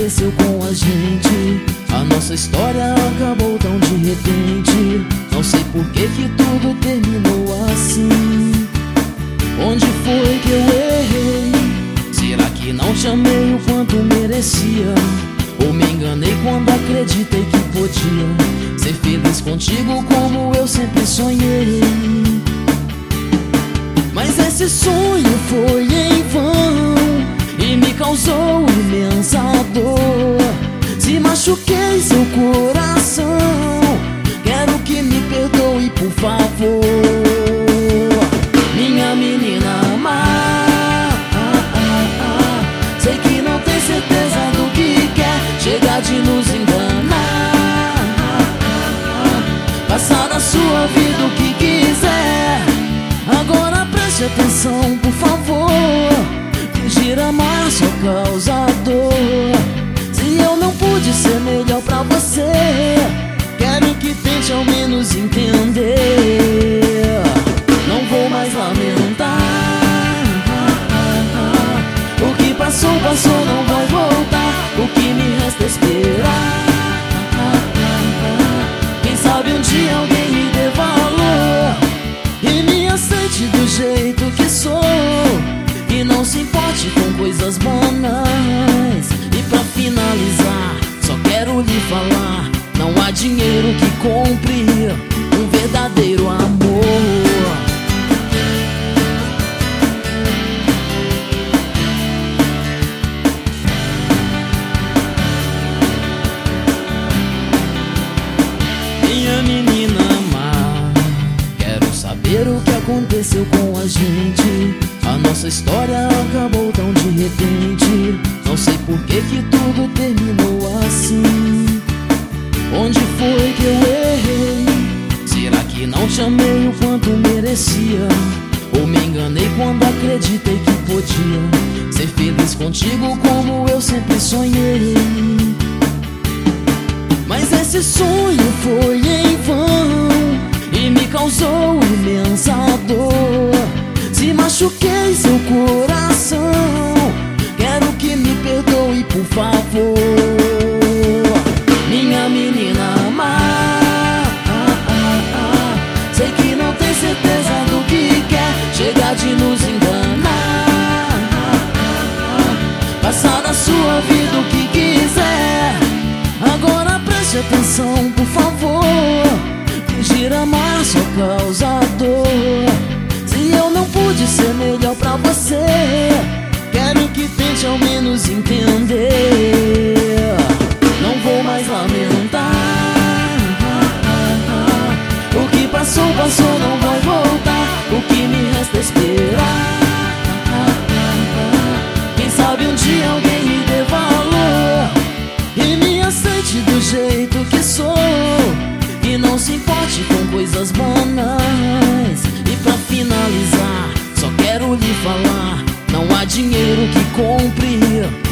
aconteceu com a gente. A nossa história acabou tão de repente. Não sei por que tudo terminou assim. Onde foi que eu errei? Será que não te amei o quanto merecia? Ou me enganei quando acreditei que podia ser feliz contigo como eu sempre sonhei? Mas esse sonho foi em vão e me causou imensa dor. Se machuquei seu coração, quero que me perdoe, por favor. Minha menina má, sei que não tem certeza do que quer, chega de nos enganar, passar na sua vida o que quiser. Agora preste atenção, por favor. Fingir amar só causa dor. Se eu não pude ser melhor pra você, quero que tente ao menos entender. Não vou mais lamentar. O que passou, passou, não vai voltar. O que me resta é esperar. Quem sabe um dia alguém me dê valor e me aceite do jeito que sou, e não se importe com coisas banais. E pra finalizar, só quero lhe falar: não há dinheiro que compre um verdadeiro amor. Minha menina má, quero saber o que aconteceu com a gente. A nossa história acabou tão de repente. Não sei por que tudo terminou assim. Onde foi que eu errei? Será que não te amei o quanto merecia? Ou me enganei quando acreditei que podia ser feliz contigo como eu sempre sonhei? Mas esse sonho foi em vão e me causou imensa dor. Se machuquei seu coração, quero que me perdoe, por favor. Minha menina má, sei que não tem certeza do que quer, chega de nos enganar, passar na sua vida o que quiser. Agora preste atenção, por favor. Fingir amar só causa dor. Se eu não pude ser melhor pra você, quero que tente ao menos entender. Não vou mais lamentar. O que passou, passou, não vai voltar. O que me resta é esperar. Quem sabe um dia alguém me dê valor e me aceite do jeito que sou, e não se importe com coisas banais. E pra finalizar, só quero lhe falar: não há dinheiro que compre